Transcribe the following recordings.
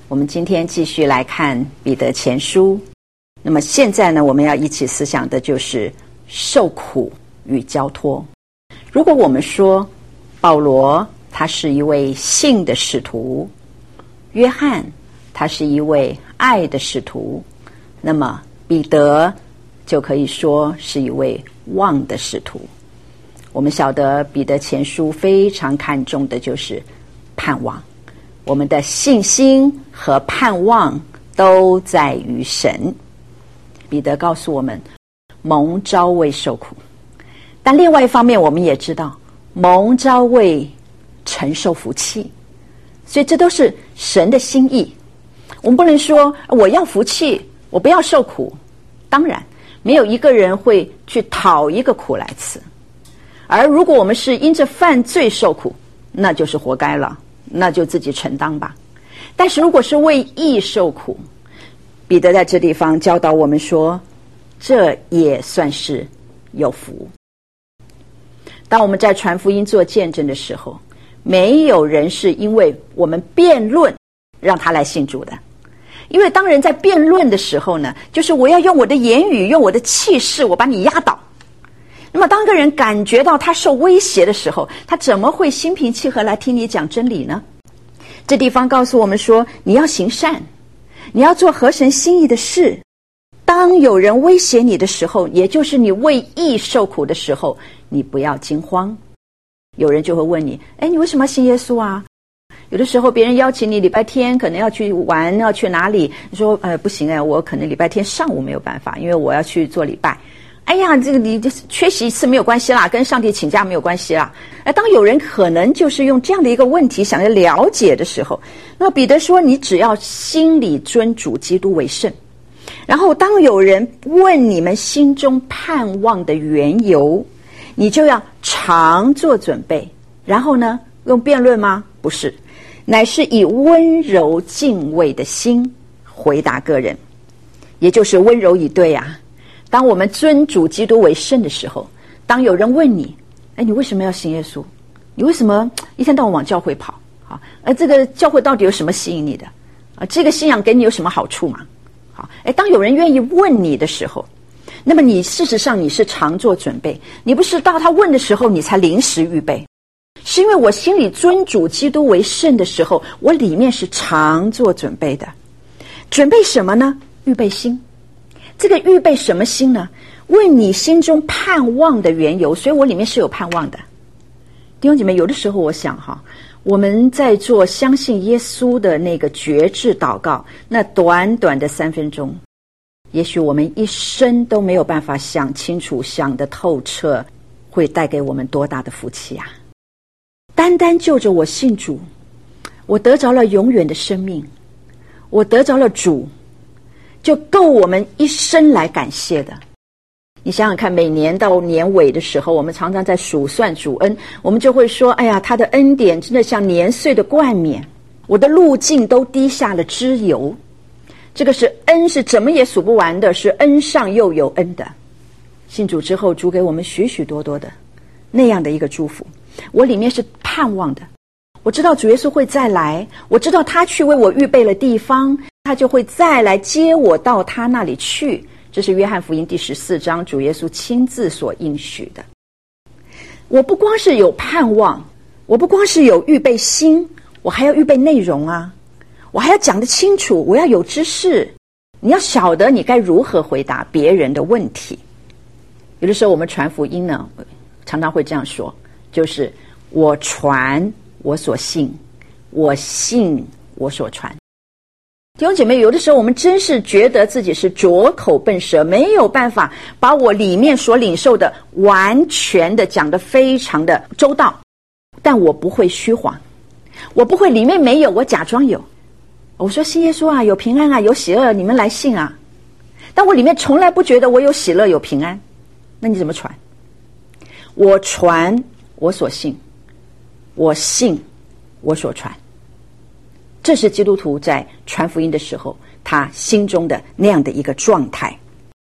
我们今天继续来看彼得前书。那么现在呢，我们要一起思想的就是受苦与交托。如果我们说保罗他是一位信的使徒，约翰他是一位爱的使徒，那么彼得就可以说是一位望的使徒。我们晓得彼得前书非常看重的就是盼望，我们的信心和盼望都在于神。彼得告诉我们蒙召为受苦，但另外一方面我们也知道蒙召为承受福气，所以这都是神的心意。我们不能说我要福气我不要受苦，当然没有一个人会去讨一个苦来吃，而如果我们是因着犯罪受苦，那就是活该了，那就自己承担吧。但是如果是为义受苦，彼得在这地方教导我们说，这也算是有福。当我们在传福音做见证的时候，没有人是因为我们辩论让他来信主的。因为当人在辩论的时候呢，就是我要用我的言语，用我的气势，我把你压倒。那么当个人感觉到他受威胁的时候，他怎么会心平气和来听你讲真理呢？这地方告诉我们说，你要行善，你要做合神心意的事。当有人威胁你的时候，也就是你为义受苦的时候，你不要惊慌。有人就会问你，你为什么要信耶稣啊？有的时候别人邀请你礼拜天可能要去玩，要去哪里，你说不行我可能礼拜天上午没有办法，因为我要去做礼拜。这个你缺席一次没有关系啦，跟上帝请假没有关系啦。当有人可能就是用这样的一个问题想要了解的时候，那彼得说，你只要心里尊主基督为圣。然后当有人问你们心中盼望的缘由，你就要常做准备。然后呢，用辩论吗？不是，乃是以温柔敬畏的心回答个人，也就是温柔以对啊。当我们尊主基督为圣的时候，当有人问你，你为什么要信耶稣？你为什么一天到晚往教会跑？这个教会到底有什么吸引你的？这个信仰给你有什么好处吗？当有人愿意问你的时候，那么你事实上你是常做准备，你不是到他问的时候你才临时预备，是因为我心里尊主基督为圣的时候，我里面是常做准备的。准备什么呢？预备心。这个预备什么心呢？问你心中盼望的缘由，所以我里面是有盼望的。弟兄姐妹，有的时候我想我们在做相信耶稣的那个决志祷告，那短短的3分钟，也许我们一生都没有办法想清楚，想得透彻，会带给我们多大的福气啊！单单就着我信主，我得着了永远的生命，我得着了主，就够我们一生来感谢的。你想想看，每年到年尾的时候，我们常常在数算主恩，我们就会说，他的恩典真的像年岁的冠冕，我的路径都滴下了脂油。这个是恩，是怎么也数不完的，是恩上又有恩的。信主之后，主给我们许许多多的那样的一个祝福，我里面是盼望的。我知道主耶稣会再来，我知道他去为我预备了地方，他就会再来接我到他那里去。这是约翰福音第14章主耶稣亲自所应许的。我不光是有盼望，我不光是有预备心，我还要预备内容啊，我还要讲得清楚，我要有知识，你要晓得你该如何回答别人的问题。有的时候我们传福音呢，常常会这样说，就是我传我所信，我信我所传。弟兄姐妹，有的时候我们真是觉得自己是拙口笨舌，没有办法把我里面所领受的完全的讲得非常的周到，但我不会虚谎，我不会里面没有我假装有。我说信耶稣啊，有平安啊，有喜乐，你们来信啊，但我里面从来不觉得我有喜乐有平安，那你怎么传？我传我所信，我信我所传。这是基督徒在传福音的时候他心中的那样的一个状态。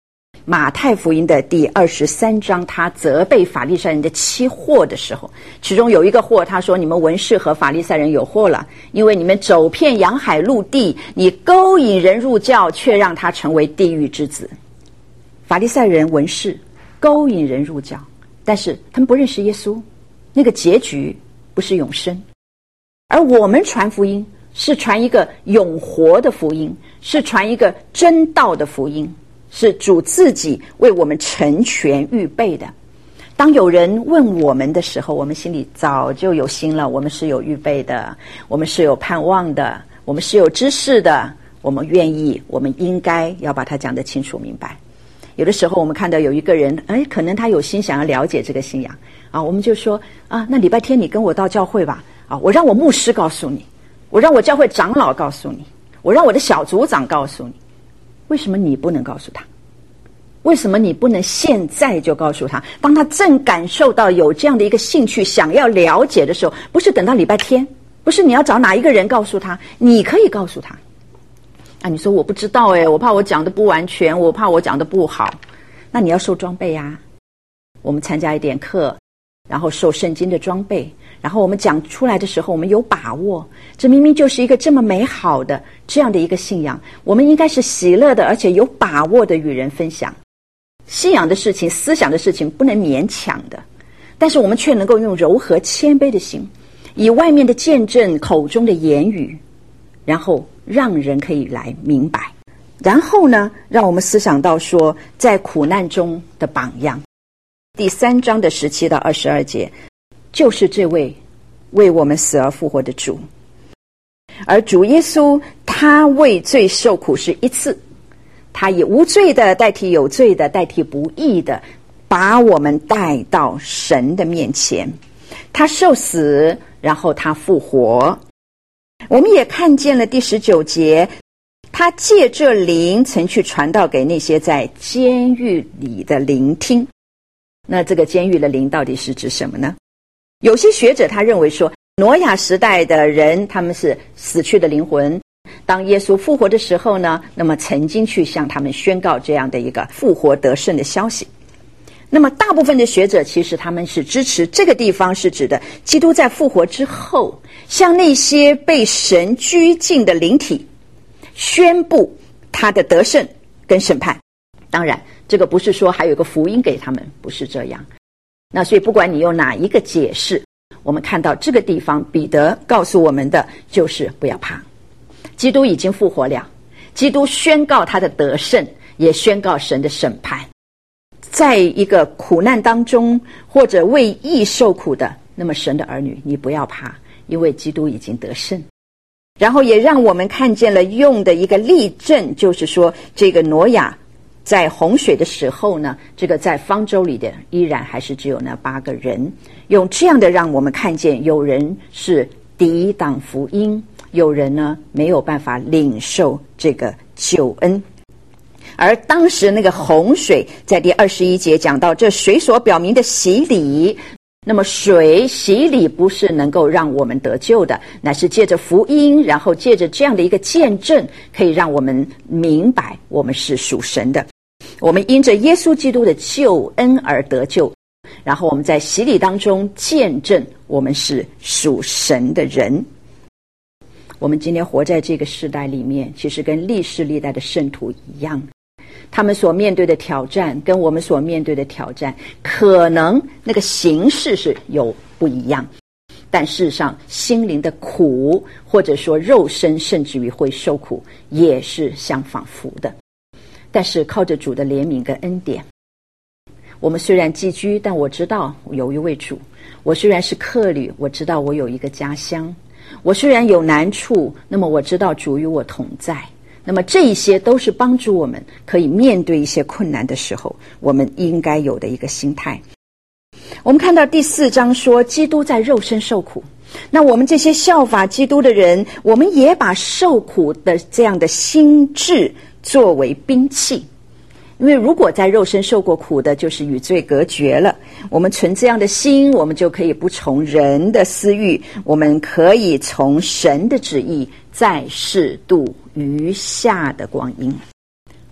马太福音的第23章，他责备法利赛人的7祸的时候，其中有一个祸，他说你们文士和法利赛人有祸了，因为你们走遍洋海陆地，你勾引人入教，却让他成为地狱之子。法利赛人文士勾引人入教，但是他们不认识耶稣，那个结局不是永生。而我们传福音是传一个永活的福音，是传一个真道的福音，是主自己为我们成全预备的。当有人问我们的时候，我们心里早就有心了，我们是有预备的，我们是有盼望的，我们是有知识的，我们愿意，我们应该要把它讲得清楚明白。有的时候我们看到有一个人，可能他有心想要了解这个信仰啊，我们就说啊，那礼拜天你跟我到教会吧，啊，我让我牧师告诉你，我让我教会长老告诉你，我让我的小组长告诉你。为什么你不能告诉他？为什么你不能现在就告诉他？当他正感受到有这样的一个兴趣，想要了解的时候，不是等到礼拜天，不是你要找哪一个人告诉他，你可以告诉他。啊，你说我不知道我怕我讲的不完全，我怕我讲的不好，那你要受装备啊。我们参加一点课，然后受圣经的装备，然后我们讲出来的时候，我们有把握，这明明就是一个这么美好的这样的一个信仰，我们应该是喜乐的，而且有把握的与人分享。信仰的事情，思想的事情不能勉强的，但是我们却能够用柔和谦卑的心，以外面的见证，口中的言语，然后让人可以来明白。然后呢，让我们思想到说，在苦难中的榜样。第3章的17到22节，就是这位为我们死而复活的主。而主耶稣他为罪受苦是一次，他以无罪的代替有罪的，代替不义的，把我们带到神的面前。他受死，然后他复活。我们也看见了第19节，他借这灵曾去传道给那些在监狱里的聆听。那这个监狱的灵到底是指什么呢？有些学者他认为说，挪亚时代的人他们是死去的灵魂，当耶稣复活的时候呢，那么曾经去向他们宣告这样的一个复活得胜的消息。那么大部分的学者其实他们是支持这个地方是指的基督在复活之后，向那些被神拘禁的灵体宣布他的得胜跟审判。当然这个不是说还有个福音给他们，不是这样。那所以不管你用哪一个解释，我们看到这个地方彼得告诉我们的就是不要怕，基督已经复活了，基督宣告他的得胜，也宣告神的审判。在一个苦难当中或者为义受苦的，那么神的儿女你不要怕，因为基督已经得胜。然后也让我们看见了用的一个例证，就是说这个挪亚在洪水的时候呢，这个在方舟里的依然还是只有那8个人，用这样的让我们看见有人是抵挡福音，有人呢没有办法领受这个救恩。而当时那个洪水在第21节讲到，这水所表明的洗礼，那么水洗礼不是能够让我们得救的，乃是借着福音，然后借着这样的一个见证，可以让我们明白我们是属神的，我们因着耶稣基督的救恩而得救，然后我们在洗礼当中见证我们是属神的人。我们今天活在这个时代里面，其实跟历世历代的圣徒一样，他们所面对的挑战跟我们所面对的挑战可能那个形式是有不一样，但事实上心灵的苦或者说肉身甚至于会受苦也是相仿佛的。但是靠着主的怜悯跟恩典，我们虽然寄居，但我知道有一位主，我虽然是客旅，我知道我有一个家乡，我虽然有难处，那么我知道主与我同在。那么这一些都是帮助我们可以面对一些困难的时候我们应该有的一个心态。我们看到第4章说基督在肉身受苦，那我们这些效法基督的人，我们也把受苦的这样的心志作为兵器。因为如果在肉身受过苦的，就是与罪隔绝了，我们存这样的心，我们就可以不从人的私欲，我们可以从神的旨意在世度余下的光阴。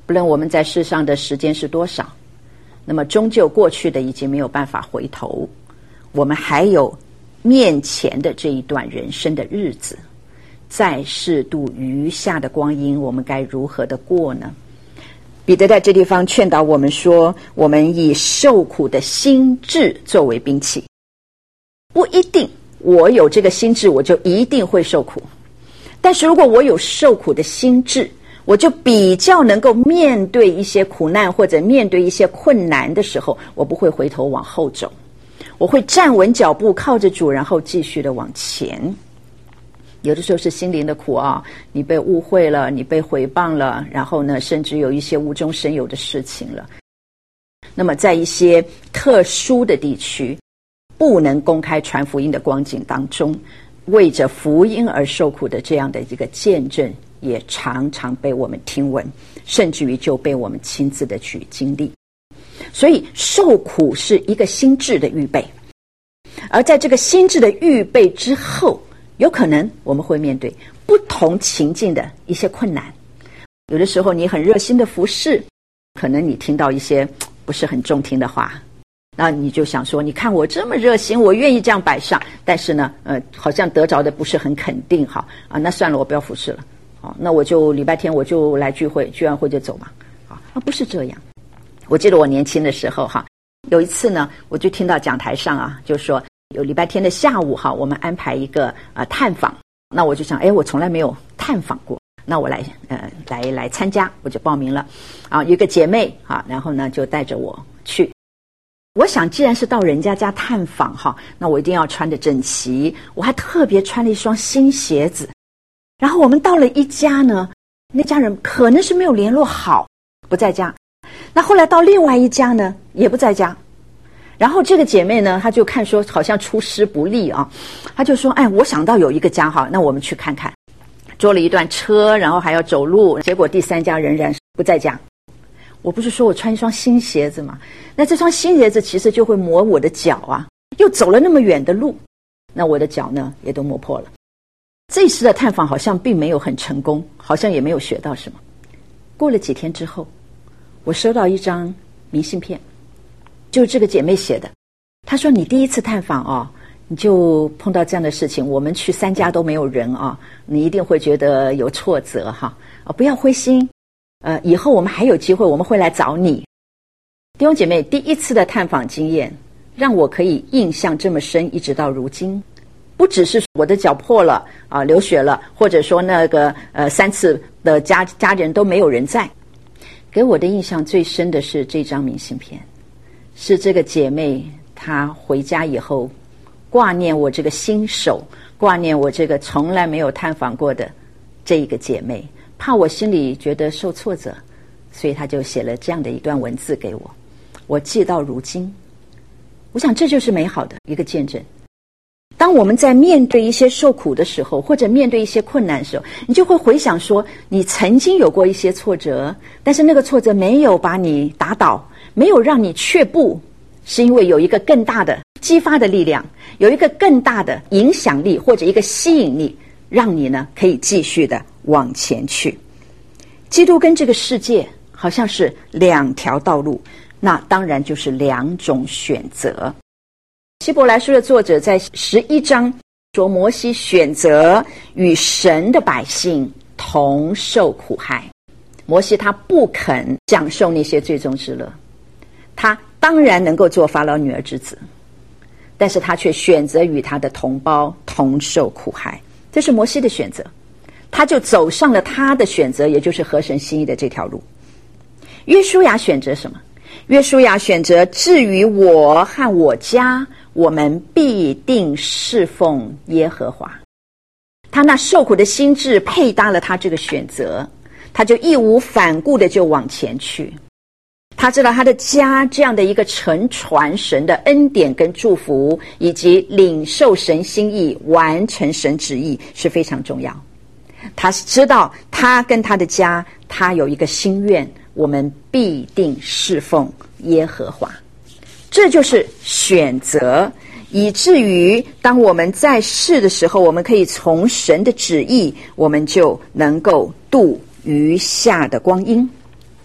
不论我们在世上的时间是多少，那么终究过去的已经没有办法回头，我们还有面前的这一段人生的日子，在世度余下的光阴，我们该如何的过呢？彼得在这地方劝导我们说，我们以受苦的心志作为兵器。不一定我有这个心志我就一定会受苦，但是如果我有受苦的心志，我就比较能够面对一些苦难或者面对一些困难的时候，我不会回头往后走，我会站稳脚步，靠着主，然后继续的往前。有的时候是心灵的苦啊，你被误会了，你被毁谤了，然后呢，甚至有一些无中生有的事情了。那么在一些特殊的地区，不能公开传福音的光景当中，为着福音而受苦的这样的一个见证，也常常被我们听闻，甚至于就被我们亲自的去经历。所以受苦是一个心智的预备，而在这个心智的预备之后，有可能我们会面对不同情境的一些困难。有的时候你很热心的服侍，可能你听到一些不是很中听的话，那你就想说，你看我这么热心，我愿意这样摆上，但是呢好像得着的不是很肯定，好啊，那算了，我不要服侍了，好，那我就礼拜天我就来聚会，聚完会就走嘛，好，不是这样。我记得我年轻的时候哈，有一次呢，我就听到讲台上啊，就说有礼拜天的下午哈，我们安排一个探访。那我就想，我从来没有探访过，那我来参加，我就报名了。有一个姐妹啊，然后呢就带着我去。我想既然是到人家家探访哈，那我一定要穿得整齐，我还特别穿了一双新鞋子。然后我们到了一家呢，那家人可能是没有联络好，不在家。那后来到另外一家呢，也不在家。然后这个姐妹呢，她就看说好像出师不利啊，她就说，我想到有一个家哈，那我们去看看。坐了一段车，然后还要走路，结果第三家仍然不在家。我不是说我穿一双新鞋子吗？那这双新鞋子其实就会磨我的脚啊，又走了那么远的路，那我的脚呢也都磨破了。这一次的探访好像并没有很成功，好像也没有学到什么。过了几天之后，我收到一张明信片，就是这个姐妹写的。她说，你第一次探访你就碰到这样的事情，我们去3家都没有人你一定会觉得有挫折哈，不要灰心，以后我们还有机会，我们会来找你。弟兄姐妹，第一次的探访经验让我可以印象这么深，一直到如今。不只是我的脚破了流血了，或者说那个3次的家人都没有人在。给我的印象最深的是这张明信片，是这个姐妹她回家以后挂念我这个新手，挂念我这个从来没有探访过的这一个姐妹，怕我心里觉得受挫折，所以她就写了这样的一段文字给我，我记到如今。我想这就是美好的一个见证。当我们在面对一些受苦的时候，或者面对一些困难的时候，你就会回想说，你曾经有过一些挫折，但是那个挫折没有把你打倒，没有让你却步，是因为有一个更大的激发的力量，有一个更大的影响力或者一个吸引力，让你呢可以继续的往前去。基督跟这个世界好像是2条道路，那当然就是2种选择。希伯来书的作者在11章说，摩西选择与神的百姓同受苦害。摩西他不肯享受那些最终之乐，他当然能够做法老女儿之子，但是他却选择与他的同胞同受苦害，这是摩西的选择，他就走上了他的选择，也就是合神心意的这条路。约书亚选择什么？约书亚选择，至于我和我家，我们必定侍奉耶和华。他那受苦的心志配搭了他这个选择，他就义无反顾的就往前去。他知道他的家这样的一个承传神的恩典跟祝福，以及领受神心意，完成神旨意是非常重要。他知道他跟他的家，他有一个心愿，我们必定侍奉耶和华。这就是选择，以至于当我们在世的时候，我们可以从神的旨意，我们就能够度余下的光阴。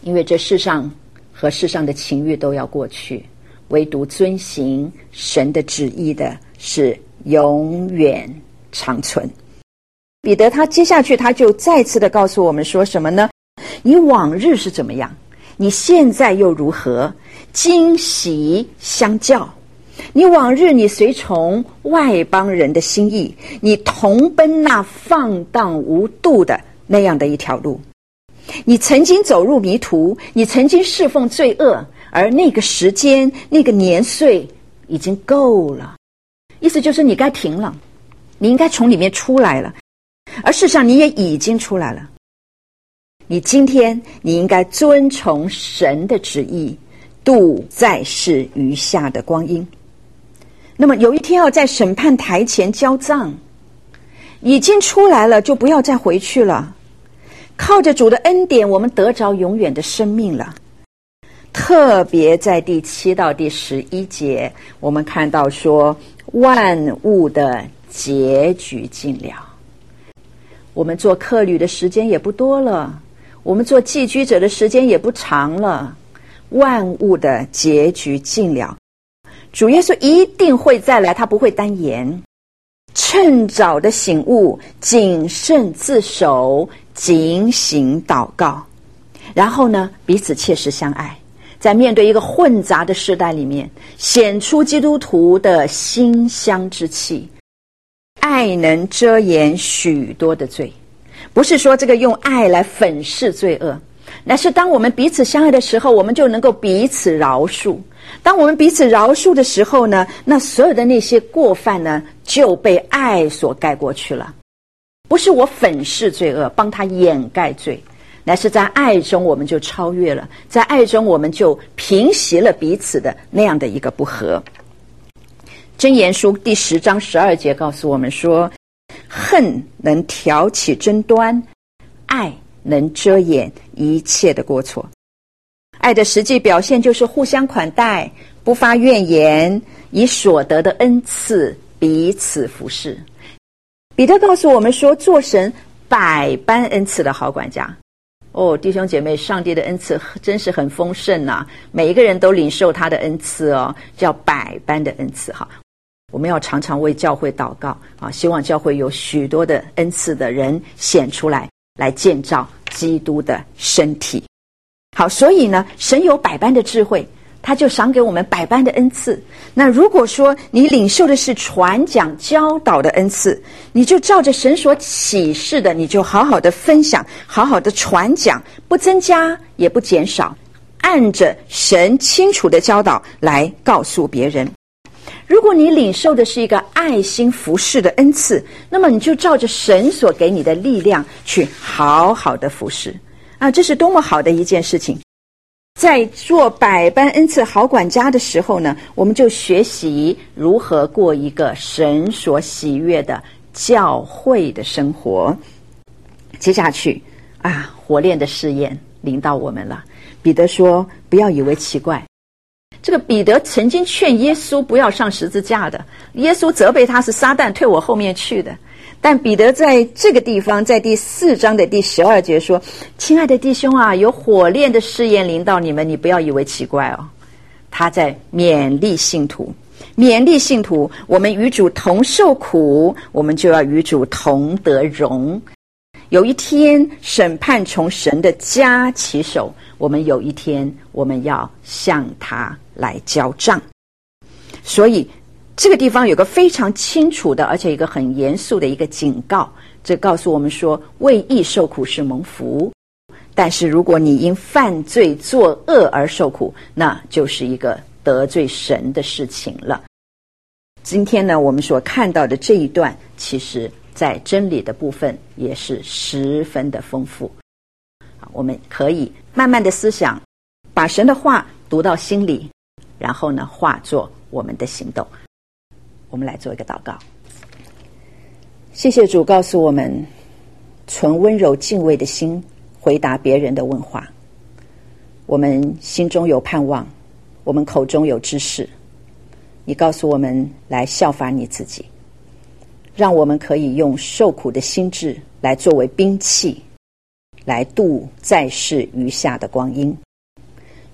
因为这世上和世上的情欲都要过去，唯独遵行神的旨意的是永远长存。彼得他接下去他就再次的告诉我们说什么呢？你往日是怎么样，你现在又如何？今昔相较，你往日你随从外邦人的心意，你同奔那放荡无度的那样的一条路。你曾经走入迷途，你曾经侍奉罪恶，而那个时间那个年岁已经够了。意思就是你该停了，你应该从里面出来了，而事实上你也已经出来了。你今天你应该遵从神的旨意，度在世余下的光阴。那么有一天要在审判台前交账，已经出来了就不要再回去了。靠着主的恩典，我们得着永远的生命了。特别在第7到第11节，我们看到说万物的结局尽了。我们做客旅的时间也不多了，我们做寄居者的时间也不长了，万物的结局尽了。主耶稣一定会再来，他不会单言。趁早的醒悟，谨慎自守，警醒祷告，然后呢，彼此切实相爱，在面对一个混杂的时代里面，显出基督徒的馨香之气。爱能遮掩许多的罪，不是说这个用爱来粉饰罪恶，乃是当我们彼此相爱的时候，我们就能够彼此饶恕。当我们彼此饶恕的时候呢，那所有的那些过犯呢，就被爱所盖过去了。不是我粉饰罪恶，帮他掩盖罪，乃是在爱中我们就超越了，在爱中我们就平息了彼此的那样的一个不和。箴言书第10章12节告诉我们说，恨能挑起争端，爱能遮掩一切的过错。爱的实际表现就是互相款待，不发怨言，以所得的恩赐彼此服侍。彼得告诉我们说，做神百般恩赐的好管家。弟兄姐妹，上帝的恩赐真是很丰盛啊，每一个人都领受他的恩赐哦，叫百般的恩赐哈。我们要常常为教会祷告啊，希望教会有许多的恩赐的人显出来，来建造基督的身体。好，所以呢，神有百般的智慧，他就赏给我们百般的恩赐。那如果说你领受的是传讲教导的恩赐，你就照着神所启示的，你就好好的分享，好好的传讲，不增加也不减少，按着神清楚的教导来告诉别人。如果你领受的是一个爱心服侍的恩赐，那么你就照着神所给你的力量去好好的服侍啊，这是多么好的一件事情。在做百般恩赐好管家的时候呢，我们就学习如何过一个神所喜悦的教会的生活。接下去啊，火炼的试验临到我们了。彼得说，不要以为奇怪。这个彼得曾经劝耶稣不要上十字架的，耶稣责备他是撒旦退我后面去的。但彼得在这个地方，在第4章的第12节说，亲爱的弟兄啊，有火炼的试验临到你们，你不要以为奇怪哦。他在勉励信徒，我们与主同受苦，我们就要与主同得荣。有一天审判从神的家起手，我们有一天我们要向他来交账。所以这个地方有个非常清楚的，而且一个很严肃的一个警告，这告诉我们说，为义受苦是蒙福，但是如果你因犯罪作恶而受苦，那就是一个得罪神的事情了。今天呢，我们所看到的这一段，其实在真理的部分也是十分的丰富。我们可以慢慢的思想，把神的话读到心里，然后呢，化作我们的行动。我们来做一个祷告。谢谢主告诉我们，存温柔敬畏的心回答别人的问话。我们心中有盼望，我们口中有知识。你告诉我们来效法你自己，让我们可以用受苦的心志来作为兵器，来度在世余下的光阴。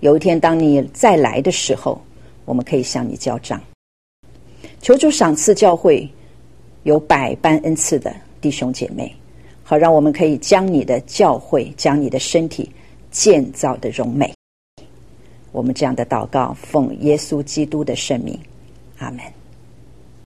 有一天当你再来的时候，我们可以向你交账。求主赏赐教会有百般恩赐的弟兄姐妹，好让我们可以将你的教会，将你的身体建造的荣美。我们这样的祷告，奉耶稣基督的圣名，阿们。